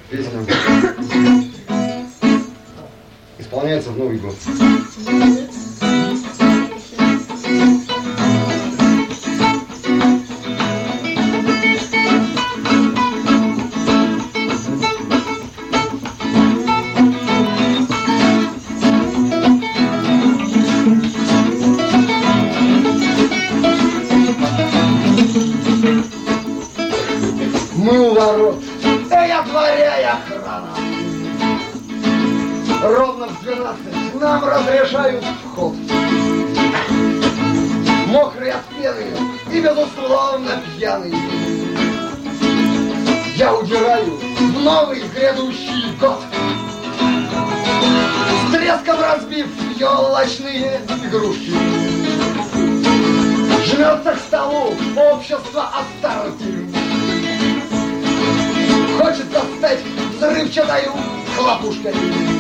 Песня исполняется в Новый год. Мы у ворот, я дворяй охрана. Ровно в 12 нам разрешают вход. Мокрый от пены и, безусловно, пьяный, я удираю в новый грядущий год, с треском разбив елочные игрушки. Жмется к столу общество Астарти. Хочется стать взрывчатой хлопушкой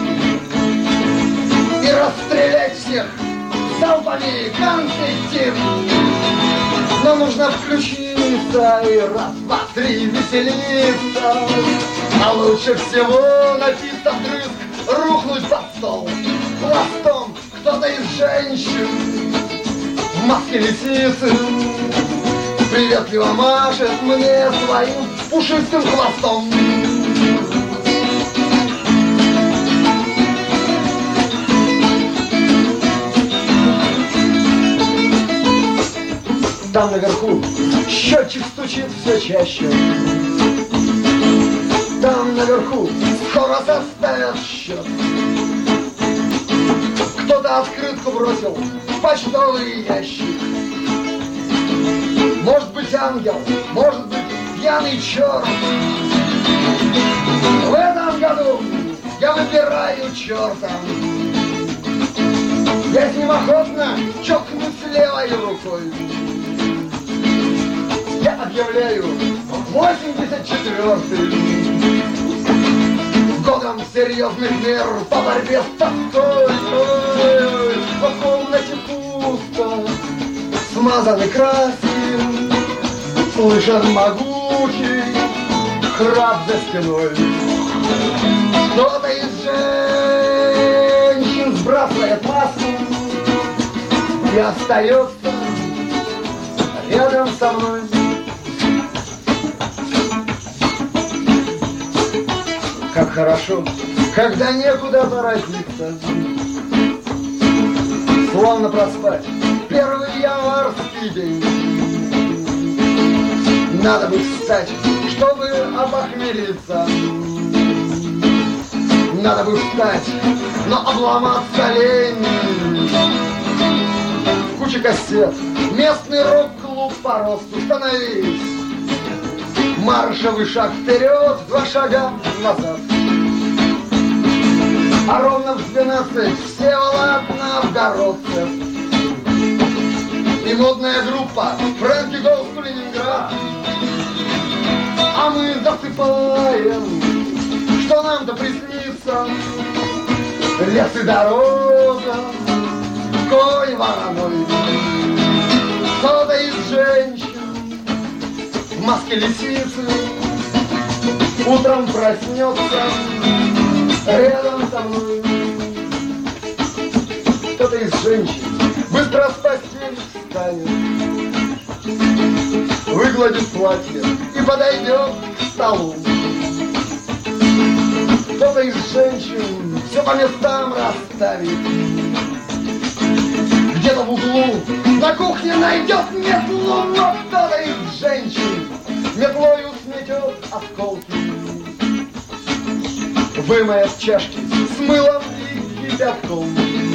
и расстрелять всех залпами конфетти. Но нужно включиться и раз, два, три веселиться. А лучше всего, напиться вдрызг, рухнуть под стол. Хвостом кто-то из женщин в маске лисицы приветливо машет мне своим пушистым хвостом. Там наверху счетчик стучит все чаще. Там наверху скоро составят счет. Кто-то открытку бросил в почтовый ящик. Может быть ангел, может быть пьяный черт. В этом году я выбираю черта. Я с ним охотно чокнусь левой рукой. Я объявляю 84-й годом серьезных мер по борьбе с тоской. По комнате пусто, смазанный красным, слышен могучий храп за стеной. Кто-то из женщин сбрасывает маску и остается рядом со мной. Как хорошо, когда некуда торопиться, словно проспать первый январский день. Надо бы встать, чтобы опохмелиться. Надо бы встать, но обломаться лень. Куча кассет, местный рок-клуб по росту. Становись, маршевый шаг вперед, 2 шага назад. А ровно в 12 Всеволод Новгородцев и модная группа Фрэнки Гоус ту Ленинград. А мы засыпаем, что нам-то приснится. Лес и дорога, конь вороной. Кто-то из женщин в маске лисицы утром проснется рядом со мной. Кто-то из женщин быстро с постели встанет, выгладит платье и подойдет к столу. Кто-то из женщин все по местам расставит. Где-то в углу на кухне найдет метлу. Но кто-то из женщин метлою сметет осколки, вымоет чашки с мылом и кипятком,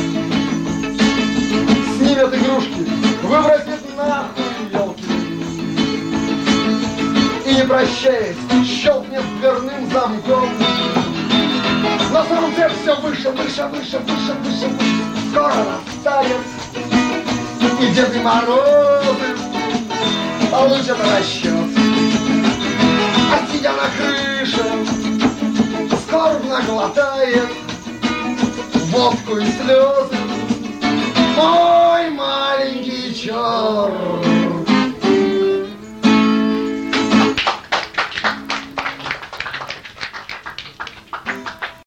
снимет игрушки, выбросит нахуй елки и, не прощаясь, щелкнет дверным замком. На солнце все выше, выше, выше, выше, выше, выше. Скоро растает, и Деды Морозы получат расчет. А сидя на крыше, скорбно глотает водку и слезы мой маленький черт.